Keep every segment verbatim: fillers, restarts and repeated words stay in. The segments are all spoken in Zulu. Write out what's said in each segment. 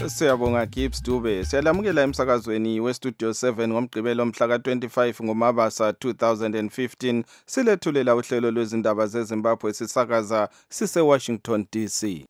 Siyabonga Gibbs Dube. Siyalamukela emsakazweni weStudio seven ngomgqibelo mhla ka twenty-five ngoMabasa two thousand fifteen. Silethulela uhlelo lwezindaba zeZimbabwe sisakaza sise Washington D C.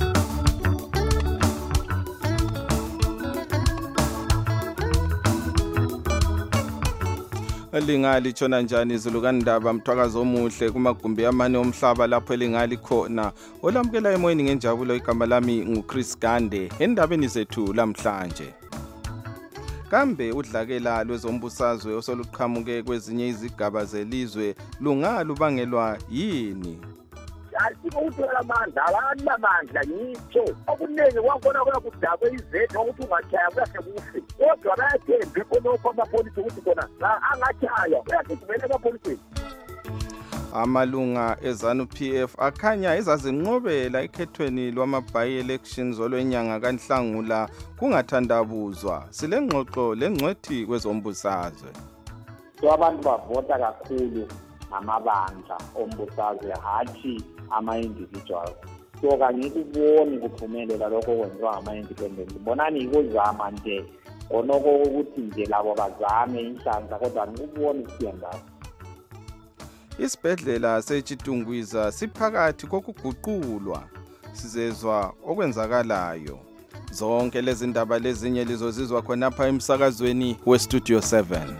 Elingali tshona njani izulu kandaba mthwakazo omuhle kumagumbi amane omhlaba lapho elingali khona. Olamukela emoyeni ngenjabulo igama lami nguChris Gande endabeni zethu lamhlanje. Kambe udlakela lwezombusazwe osoluqhamuke kwezinye izigaba zelizwe lungalubangelwa yini? Asiko uthola amandla abantu amandla ngitsho okuningi kwakhona kuyakudakwe izethu ukuthi ungachaya kuyahle kufe kodwa bayathemba khonokho amapolisi ukuthi khona angachaya kuyagijimela amapolisi. Amalunga eZANU P F akhanya ezazinqobela ekhethweni lwama-by elections olwenyanga kaNhlangula kungathandabuzwa. Silengxoxo lengcwethi kwezombusazwe. So abantu bavota kakhulu amabandla ombusazwe hathi ama-individual. So kanye kuboni kuphumelela lokho kwenziwa ama-independent. Bonani ikuzama nje onoko ukuthi nje labo bazame inhlanhla kodwa ngikuboni kusiyandaba. Isibhedlela seChitungwiza siphakathi kokuguqulwa. Sizezwa okwenzakalayo. Zonke lezi ndaba lezinye lizozizwa khonapha emsakazweni weStudio seven.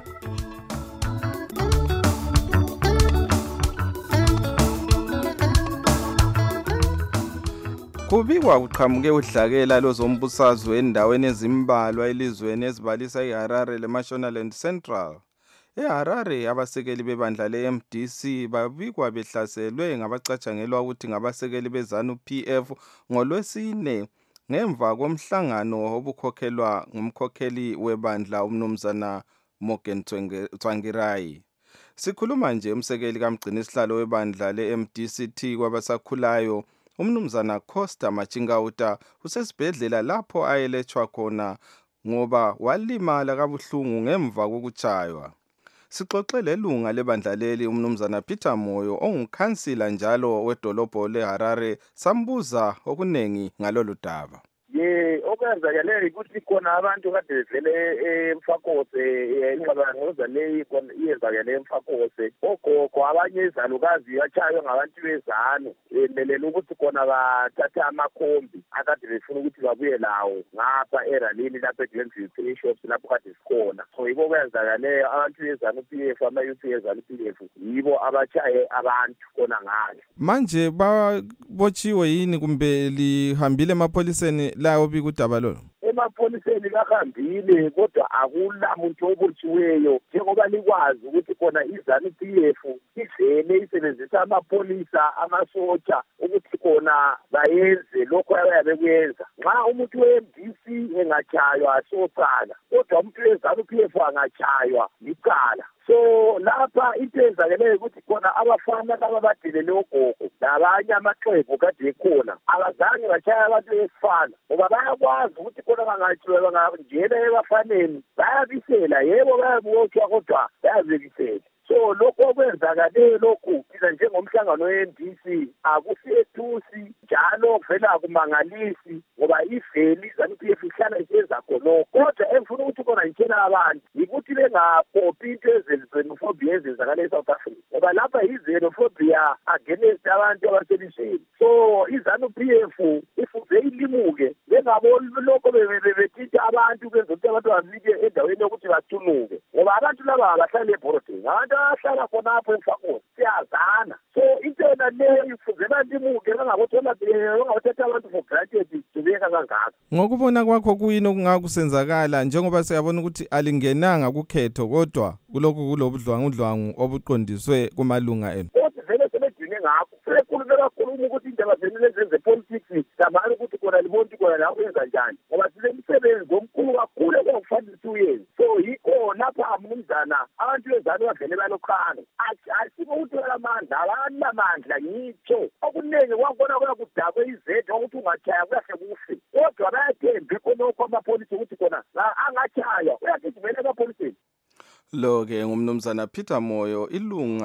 Kubikwa uqhamuke udlakela lozombusazwe endaweni ezimbalwa elizweni ezibalisa iHarare leMashonaland Central. EHarare abasekeli bebandla le-M D C babikwa behlaselwe ngabacatshangelwa ukuthi ngabasekeli beZANU P F ngolwesine ngemva komhlangano obukhokhelwa ngumkhokheli webandla umnumzana Morgan Tsvangirai. Sikhuluma nje umsekeli kamgcini isihlalo webandla le-M D C T kwabasakhulayo umnumzana Costa Machingauta usesibhedlela lapho ayelethwa khona ngoba walimala kabuhlungu ngemva kokuchaywa. Sixoxe lelunga lebandla leli umnumzana Peter Moyo ongukhansila njalo wedolobho leHarare sambuza okunengi ngalolu daba. Ye okwenzakeleyo ukuthi khona abantu kade bevele eMfakose ingxabano leyi iyenzakele eMfakose ogogo abanye izalukazi bachaywe ngabantu beZANU emelela ukuthi khona bathatha amakhombi akade befuna ukuthi babuye lawo ngapha eralini lapha eGlenview Play Shops lapho kade sikhona. So yibo kwenzakeleyo abantu beZANU P F ama-youth yeZANU P F yibo abachaye abantu khona ngale. Manje babotshiwe yini kumbe lihambile emapoliseni lawo bikudaba lo? Emapoliseni bahambile kodwa akula muntu obotshiweyo njengoba likwazi ukuthi khona iZANU P F ivele isebenzisa amapolisa amasotsha ukuthi khona bayenze lokho abayabe kuyenza. Nxa umuntu we-M D C engachaywa asocala kodwa umuntu weZANU P F angachaywa licala. So lapha into ezakeleyo ukuthi khona abafana laba badelele ogogo nabanye amaxhegu kade ekhona abazange bachaya abantu besifana ngoba bayakwazi ukuthi khona bangajweba ngangena ebafaneni bayabisela yebo bayabotshwa kodwa bayabekisela. So lokho okwenzakaleyo lokhu thina njengomhlangano we-M D C akusethusi njalo vele akumangalisi ngoba iveli iZANU P F ihlala isenza khonokho kodwa engifuna ukuthi khona ngitshela abantu yikuthi bengakophi into ezenzenophobia ezenzakala eSouth Africa ngoba lapha yizenophobia against abantu abaselizweni. So iZANU P F ifuze ilimuke bengaboni lokho bebethinta abantu benza ukuthi abantu bafike endaweni yokuthi bathunuke ngoba abantu laba abahlala eBoroding abantu abahlala khonapho eMfakose siyazana. So into yona leyo ifuze balimuke bangabothola bangabothatha abantu for granted kubeka kangaka. Ngokubona kwakho kuyini okungakusenzakala njengoba siyabona ukuthi alingenanga kukhetho kodwa kulokhu kulobudlwangudlwangu obuqondiswe kumalunga enu? Kodwa vele sebedine ngakho sekhulume kakhulu ukuthi indaba zenu lezenze politics zamani ukuthi khona libonti khona la kwenza njani ngoba silemsebenzi omkhulu kakhulu okufanele siyenze. So yikho lapha mnumzana abantu beZANU bavele balokhana asiko uthola amandla abantu amandla ngitsho okuningi kwakhona kuyakudakwe izethu ukuthi ungachaya kuyahle kufe kodwa bayathemba khonokho amapolisi ukuthi khona angachaya uyagijimela emapoliseni. Lo ke ngumnumzana Peter Moyo ilunga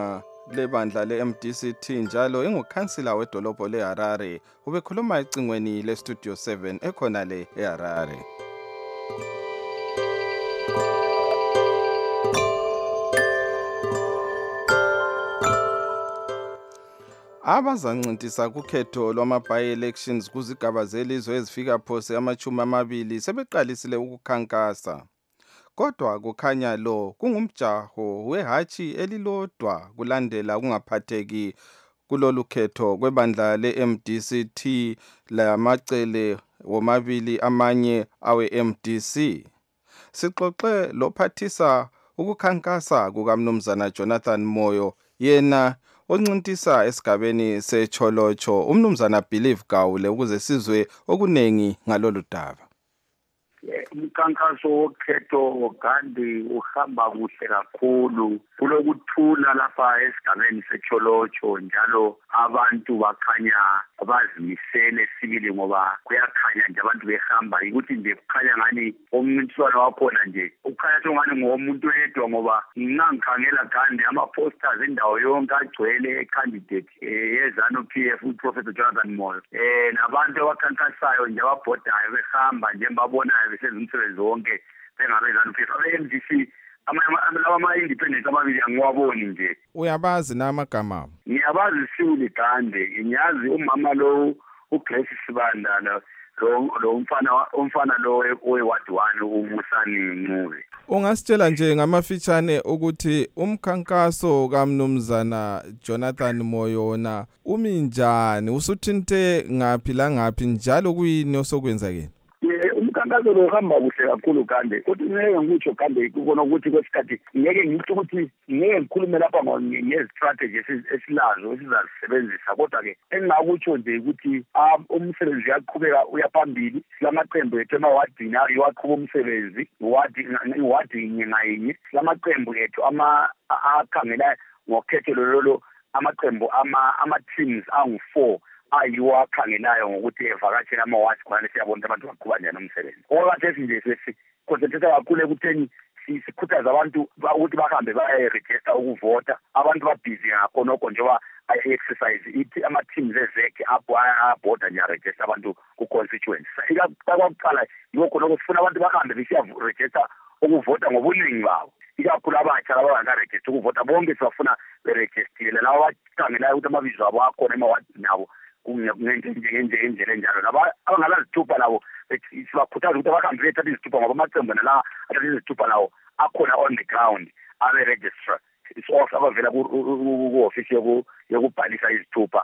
lebandla le-M D C T njalo engukhansila wedolobho leHarare ubekhuluma ecingweni le-Studio seven ekhona le eHarare. Abazancintisa kukhetho lwama-by-elections kuzigaba zelizwe ezifika phose amachumi amabili sebeqalisile ukukhankasa. Kodwa kukhanya lo kungumjaho wehatshi elilodwa kulandela kungaphatheki kulolu khetho kwebandla le-M D C T lamacele womabili amanye awe-M D C. Sixoxe lophathisa ukukhankasa kukaMnumzana Jonathan Moyo yena oncintisa esigabeni seCholocho uMnumzana Believe Gawule ukuze sizwe okunengi ngalolu daba. Umkhankaso wokhetho kandi uhamba kuhle kakhulu kulokuthula lapha esigabeni seCholocho njalo abantu bakhanya bazimisele sibili ngoba kuyakhanya nje abantu behamba ukuthi nje kukhanya ngani umncintiswano wakhona nje ukhanya sengani ngomuntu oyedwa ngoba ngingangikhangela kandi ama-posters indawo yonke agcwele candidate yezanu P F uProfessor Jonathan Moyo eh nabantu abakhankasayo nje ababhodayo behamba nje babonayo besenza umsebenzi wonke bengabezanu P F abe-M D C ama-independent amabili angiwaboni nje. Uyabazi na amagama? Ngiyabazi Siwuli Gande, ngiyazi umama lo uGrace Sibanda lo lo umfana umfana lo oweward one uMusani Ncube. Ungasitshela nje ngamafitshane ukuthi umkhankaso kaMnumzana Jonathan Moyo na umi njani, usuthinte ngaphi la ngaphi njalo kuyini osokwenzakeni? Umkhankaso lo uhamba kuhle kakhulu Gande kodwa ngeke ngikutsho Gande kubona ukuthi kwesikhathi ngeke ngithi ukuthi ngeke ngikhulume lapha ngestrategy esilazo esizasebenzisa kodwa ke engingakutsho nje ukuthi umsebenzi uyaqhubeka uyaphambili silamaqembu ethu emawadini ayowaqhuba umsebenzi wadi wadi ngayinye silamaqembu ethu ama akhangela ngokhetho lolo amaqembu ama ama teams angu four ayiwa akhangelayo ngokuthi evakatshela ama-watch khona siyabona abantu baqhuba njani umsebenzi. Okwathi nje sesiconcentrate kakhulu ekutheni sikhuthaza abantu ukuthi bahambe baye-register ukuvota. Abantu babhizi ngakho nokho njengoba ay-exercise ithi ama-teams ezekhe abhoda nje a-register abantu ku-constituency. Ikakuqala yikho lokho sifuna abantu bahambe besiya-register ukuvota ngobuningi babo. Ikakhulu abatsha abangaka-register ukuvota bonke sibafuna berejistile laba abakhangelayo ukuthi amabizo abo akhona emawadini abo ngendlela enjalo laba abangalazithupha labo sibakhuthaza ukuthi abahambe bethatha izithupha ngoba amaqembu nala athatha izithupha lawo akhona on the ground abe-registra isofa abavela ku-ofisi yokubhalisa izithupha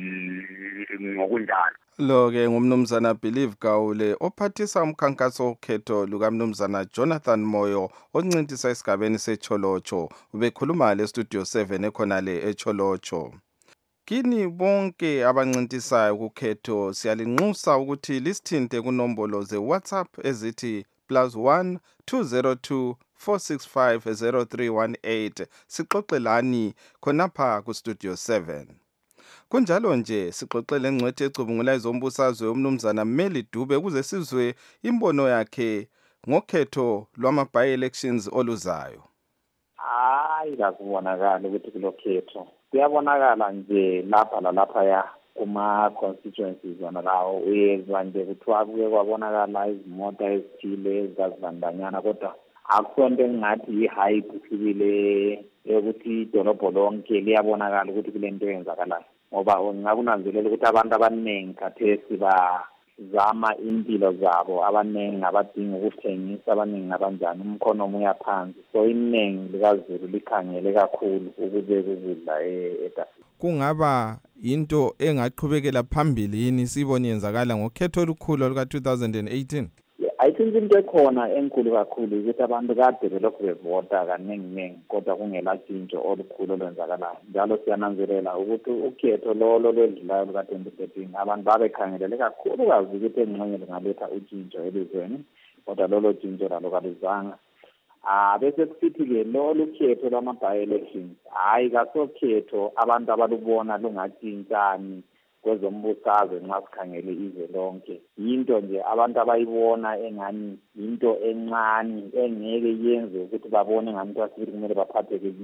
ngokunjalo. Lo-ke ngumnumzana Believe Gawule ophathisa umkhankaso wokhetho lukaMnumzana Jonathan Moyo oncintisa esigabeni seCholocho ubekhuluma le-Studio seven ekhonale eCholocho. Kini bonke abancintisayo kukhetho siyalinxusa ukuthi lisithinte kunombolo ze-WhatsApp ezithi plus one two zero two four six five zero three one eight sixoxelani khonapha ku-Studio seven. Kunjalo nje sixoxele ngcwethi ecubungula izombusazwe uMnumzana Meli Dube ukuze sizwe imbono yakhe ngokhetho lwama-by-elections oluzayo. Hayi kakubonakala ukuthi kulokhetho. Kuyabonakala nje lapha lalapha ya kuma-constituencies wona lawo uyezwa nje kuthiwa kuke kwabonakala izimota ezithile ezazibandanyana kodwa akusonto engingathi yi-hype sibile yokuthi idolobho lonke liyabonakala ukuthi kule nto eyenzakalayo ngoba ngakunanzelela ukuthi abantu abaningi khathesi bazama impilo zabo abaningi abadinga ukuthengisa abaningi abanjani umkhonomo uyaphansi so iningi likazulu likhangele kakhulu ukube kukudla etafuleni. Kungaba into engaqhubekela phambili yini sibone yenzakala ngokhetho olukhulu luka two thousand eighteen? I think into ekhona enkulu kakhulu ukuthi abantu kade belokhu bevota kaningi-ningi kodwa kungela tshintsho olukhulu olwenzakalayo njalo siyananzelela ukuthi ukhetho lolo lwedlulayo luka twenty thirteen abantu babekhangelele kakhulukazi ukuthi engxenye lingaletha utshintsho elizweni kodwa lolo tshintsho lalo kaluzanga. Ah bese kusithi-ke lolu khetho lwama-by-elections hhayi kasokhetho abantu abalubona lungatshintshani kwezombusazwe nxa sikhangele izwe lonke yinto nje abantu abayibona engani yinto encane engeke yenze ukuthi babone ngani kwasibili kumele baphatheke kiyo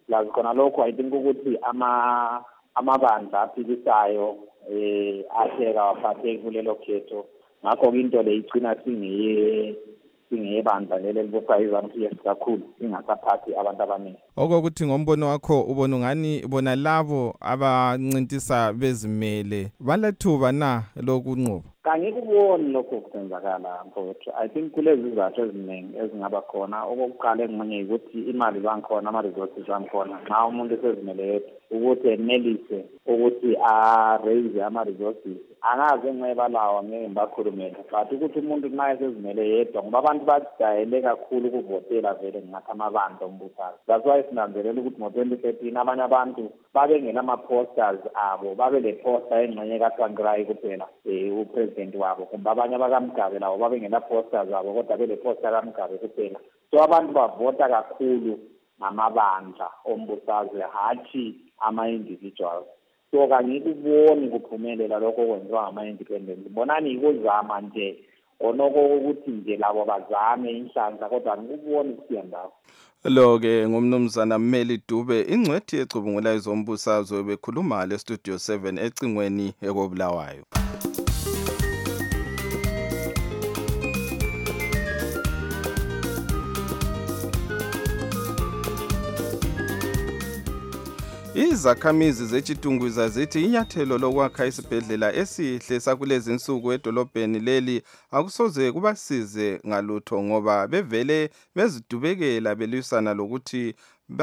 plus khona lokho I think ukuthi ama amabandla aphikisayo eh atheka waphathe kulelo khetho ngakho into le igcina singiye singeyebandla leli libopha izansi kakhulu ingasaphathi abantu abaningi. Okokuthi ngombono wakho ubona ngani bona labo abancintisa bezimele balethuba na lokunqoba? Kangikuboni lokho kusenzakala mfowethu. I think kulezi izathu eziningi ezingaba khona. Okokuqala engxenye ukuthi imali zangikhona ama-resources zangikhona nxa umuntu esezimele yedwa ukuthi enelise ukuthi a-raise ama-resources angaze nxeba lawo ngeke ngibakhulumele but ukuthi umuntu nxa esezimele yedwa ngoba abantu bajayele kakhulu ukuvotela vele ngathi amabandla ombuthayo. That's why sinanzelela ukuthi ngo-twenty thirteen abanye abantu babengela ama-posters abo babe le poster engxenye kaTsvangirai kuphela um upresident wabo kumbe abanye abakamgabe lawo babengela posters abo kodwa bele poster kaMgabe kuphela. So abantu bavota kakhulu ngamabandla ombusazwe hathi ama-individuals. So kangikuboni kuphumelela lokho kwenziwa ngama-independent. Bonani ikuzama nje onoko ukuthi nje labo bazame inhlanhla kodwa ngikuboni kusiya ndawo. Lo-ke ngumnumzana Mmeli Dube ingcwethi ecubungula izombusazwe bekhuluma le Studio seven ecingweni ekobulawayo. Izakhamizi zeChitungwiza zithi inyathelo lokwakha isibhedlela esihle sakulezi insuku edolobheni leli akusoze kubasize ngalutho ngoba bevele bezidubekela belisana lokuthi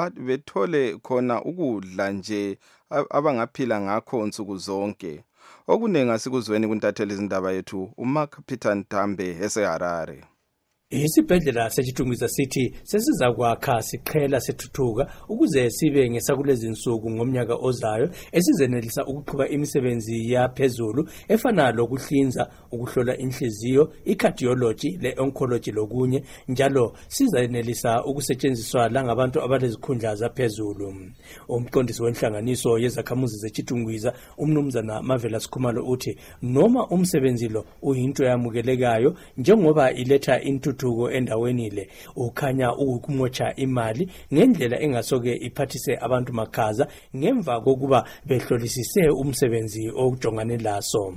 bethole khona ukudla nje abangaphila ngakho nsuku zonke. Okunengi asikuzweni kuntatheli izindaba yethu uMark Peter Ntambe eseHarare. Isibhedlela seChitungwiza sithi sesizakwakha siqhela sethuthuka ukuze sibe ngesakulezi insuku ngomnyaka ozayo esizenelisa ukuqhuba imisebenzi yaphezulu efana lokuhlinza, ukuhlola inhliziyo, icardiology, le-oncology lokunye njalo sizenelisa ukusetshenziswa langabantu abalezikhundla zaphezulu. Umqondisi wenhlanganiso yezakhamuzi zeChitungwiza umnumzana Mavela Sikhumalo uthi noma umsebenzi lo uyinto yamukelekayo njengoba iletha into tugo endaweni le ukhanya ukumotsha imali ngendlela engasoke iphathise abantu makhaza ngemva kokuba behlolisise umsebenzi okujongane laso.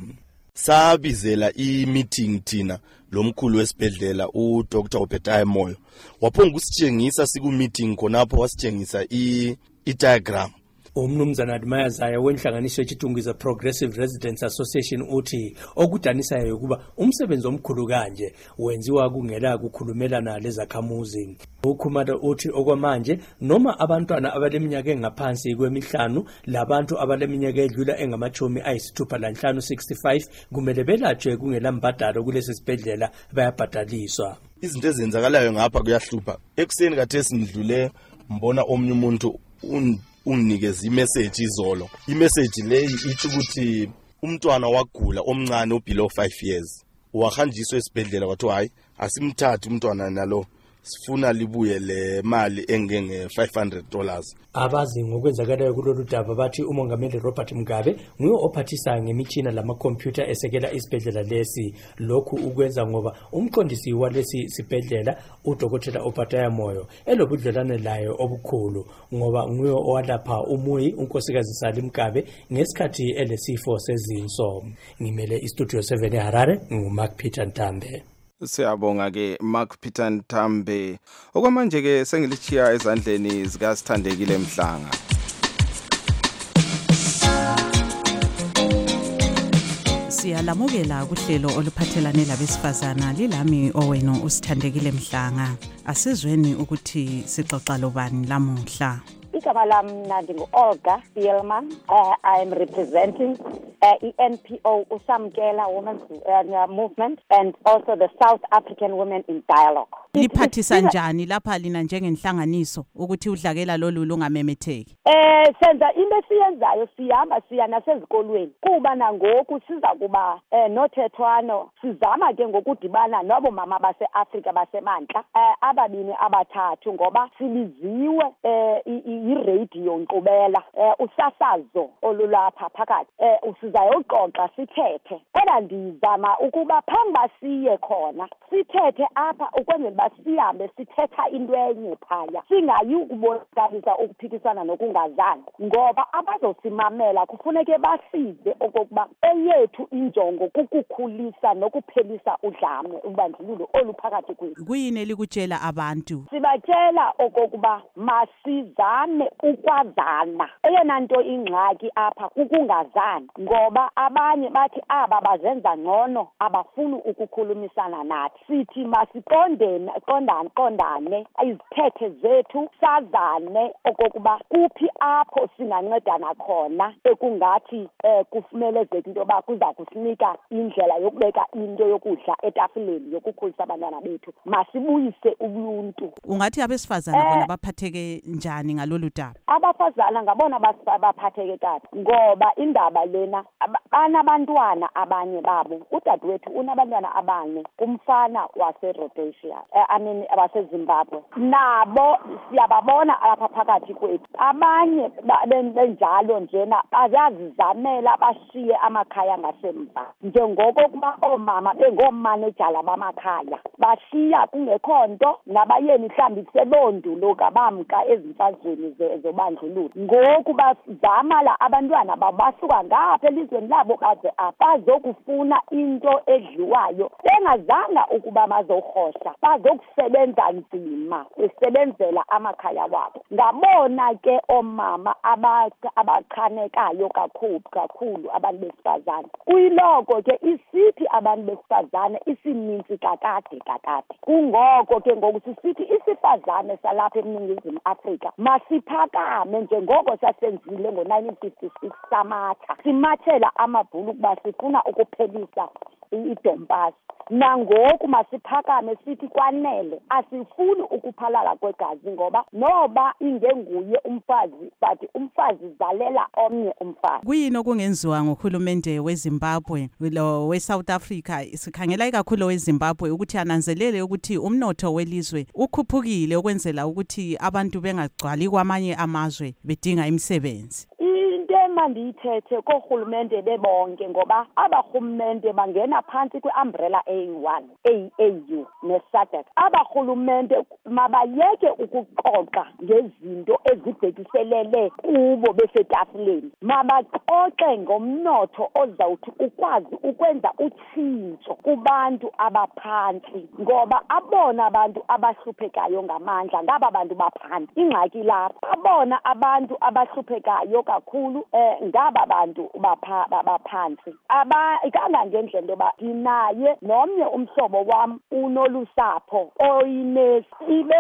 Sabizela i-meeting thina lomkhulu wesibhedlela uDr Obedaya Moyo waphonga usitshengisa siku meeting khonapho wasitshengisa i-diagram. Umnumzana Admayazaya wenhlanganiso yeChitungwiza Progressive Residents Association uthi okudanisayo ukuba umsebenzi omkhulu kanje wenziwa kungela kukhulumelana lezakhamuzi. Ukhumalo uthi okwamanje noma abantwana abaleminyaka engaphansi kwemihlanu labantu abaleminyaka edlula engamachumi ayisithupha lanhlanu sixty-five kumele belatshwe kungela mbadalo kulesi sibhedlela bayabhadaliswa. Izinto ezenzakalayo ngapha kuyahlupha. Ekuseni khathesi ngidlule mbona omnye umuntu un unginikeza imessage izolo. Imessage leyi ithi ukuthi umntwana wagula omncane obelow five years. Wahanjiswa esibhedlela kwathi hayi asimthathe umntwana nalo sifuna libuye le mali engenge five hundred dollars. Abazi ngokwenzakalayo kulolu daba bathi umongameli Robert Mugabe nguye ophathisa ngemitshina lamakhompyutha esekela isibhedlela lesi. Lokhu ukwenza ngoba umqondisi walesi sibhedlela uDokotela Obedaya Moyo elobudlelwane layo obukhulu ngoba nguye owalapha umuyi unkosikazi Sali Mugabe ngesikhathi elesifo sezinso. Ngimele iStudio seven eHarare nguMark Peter Ntambe. Siyabonga ke Mark Peter Ntambe. Okwamanje ke sengilichiya ezandleni zika Sithandekile Mhlanga. Siyalamukela kuhlelo oluphathelane labesifazana lilami owenu uSithandekile Mhlanga. Asizweni ukuthi sixoxa lobani lamuhla. Igama lami ndingu Olga Spielman. Uh, I am representing uh, E N P O Usamkela Women's uh, Movement and also the South African Women in Dialogue. Liphathisa njani lapha lina njengenhlanganiso ukuthi udlakela lolu lungamemetheki? Eh senza into esiyenzayo sihamba siya nasezikolweni kuba nangoku siza kuba eh nothethwano sizama ke ngokudibana nabo mama baseAfrika basemantla eh ababini abathathu ngoba siliziwe eh i-radio nkqubela eh usasazo olulapha phakathi eh sizayoxoxa sithethe. Kodwa ndizama ukuba phambi basiye khona sithethe apha ukwenzela uba sihambe sithetha into enye phaya, singayi ukubonakalisa ukuphikisana nokungazani, ngoba abazosimamela kufuneke basive okokuba eyethu injongo kukukhulisa nokuphelisa udlame ubandlululo oluphakathi kwethu. Kuyini elikutshela abantu? Sibatshela okokuba masizame ukwazana. Eyona nto ingxaki apha kukungazani, ngoba abanye bathi aba bazenza ngcono abafuni ukukhulumisana nathi. Sithi masiqondene qondane qondane izithethe zethu, sazane okokuba kuphi apho singancedana khona ekungathi eh, kufumelezeka into yoba kuza kusinika indlela yokubeka into yokudla etafuleni yokukhulisa abantwana bethu. Masibuyise ubuntu. Ungathi abesifazana bona baphatheke njani ngalolu daba? Abafazana ngabona baphatheke kahle ngoba indaba lena banabantwana abanye babo. Udadewethu unabantwana abane kumfana wase-Rhodesia, eh, I mean waseZimbabwe. Nabo siyababona apha phakathi kwethu. Abanye benjalo njena bazazizamela bashiye amakhaya ngasemva, njengoko kuba omama bengomanejala bamakhaya bashiya kungekho nto, nabayeni mhlawumbi sebondulo kabamka ezimfazweni zobandlululo. Ngoku bazama la abantwana babasuka ngapha elizweni labo baze abazokufuna into edliwayo, bengazanga ukuba bazorhosha, bazokusebenza nzima besebenzela amakhaya wabo. Ngabona ke omama abakhanekayo kakhulu kakhulu abantu besifazane. Kuyiloko ke isithi abantu besifazane isininzi kakade kakade. Kungoko ke ngoku sisithi isifazane salapha eNingizimu Afrika masiphakame njengoko sasenzile ngo-nineteen fifty-six samatha. Simathela amabhulu ukuba sifuna ukuphelisa idompasi. Nangoku masiphakame sithi kwanele, asifuni ukuphalala kwegazi, ngoba noba ingenguye umfazi but umfazi zalela omnye umfazi. Kuyini okungenziwa ngohulumende weZimbabwe lo weSouth Africa? Sikhangela ikakhulu weZimbabwe ukuthi ananzelele ukuthi umnotho welizwe ukhuphukile ukwenzela ukuthi abantu bengagcwali kwamanye amazwe bedinga imisebenzi. Mandiyithethe kohulumende bebonke, ngoba abahulumende bangena phansi kwe-umbrella A one, A U ne-SADC. Abahulumende mabayeke ukuxoxa ngezinto ezibhekiselele kubo besetafuleni. Mabaxoxe ngomnotho ozawuthi ukwazi ukwenza utshintsho kubantu abaphansi, ngoba abona abantu abahluphekayo ngamandla ngaba bantu baphansi. Ingxaki lapha abona abantu abahluphekayo kakhulu eh ngaba bantu baphansi. Aba ikanga ngendlela ndoba dinaye nomnye umhlobo wam unolusapho oyinesi ibe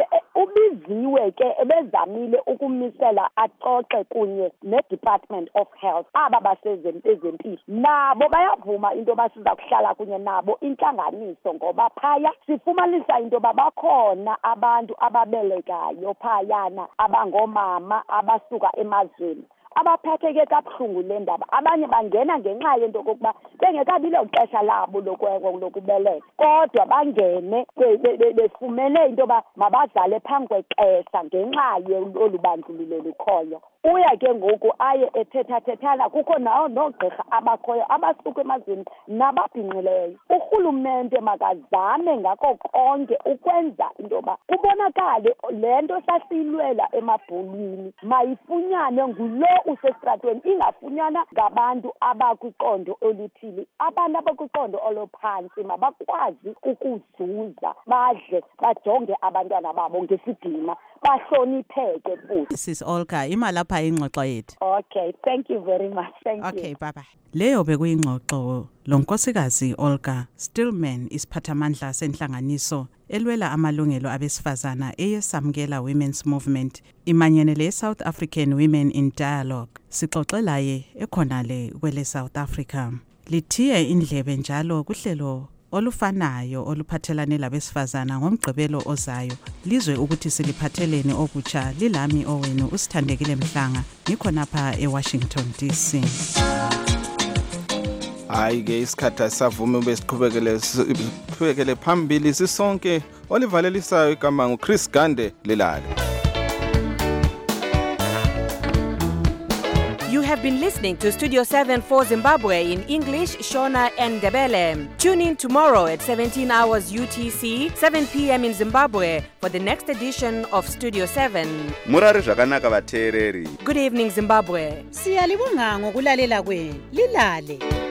ubiziwe ke ebezamile ukumisela axoxe kunye ne-Department of Health aba basezempilo. Nabo bayavuma into basiza kuhlala kunye nabo intlanganiso, ngoba phaya sifumanisa into babakhona abantu ababelekayo phayana abangomama abasuka emazweni abaphatheke kabuhlungu le ndaba. Abanye bangena ngenxa yento kokuba bengekabile ixesha labo lokubeleka, kodwa bangene befumene into yoba mabazale phambi kwexesha ngenxa yolubandlululo lukhoyo. Uya ke ngoku aye ethethathethana, kukho nawo noogqirha abakhoyo abasuka emazweni nababhinqileyo. Urhulumente makazame ngako konke ukwenza into yoba kubonakale le nto sasiyilwela emabholweni mayifunyane ngulo usestratweni, ingafunyana ngabantu abakwiqondo oluthile. Abantu abakwiqondo oluphansi mabakwazi ukuzuza, badle, bajonge abantwana babo ngesidima, bahlonipheke futhi. Sis Olga, imalapha ingxoxo yethu. Okay, thank you very much. Thank okay, you. Okay, bye bye. Leyo bekuyingxoxo lonkosikazi Olga Stillman, isiphathamandla senhlanganiso elwela amalungelo abesifazana eyesamkela Women's Movement imanyene le South African Women in Dialogue. Sixoxelaye ekhonale kwele South Africa. Lithiye indlebe njalo kuhlelo olufanayo oluphathelane labesifazana ngomgqibelo ozayo. Lizwe ukuthi siliphathelene okutsha. Lilami owenu uSithandekile Mhlanga, ngikhonapha eWashington D C. Hayi ke isikhathi asavume ube siqhubekele siqhubekele phambili sisonke. Olivalelisayo igama nguChris Gande Lelale. You have been listening to Studio seven for Zimbabwe in English, Shona and Ndebele. Tune in tomorrow at seventeen hours U T C, seven p.m. in Zimbabwe for the next edition of Studio seven. Murari zvakanaka vateereri. Good evening, Zimbabwe. Siyalibonga ngokulalela kwenu. Lilale.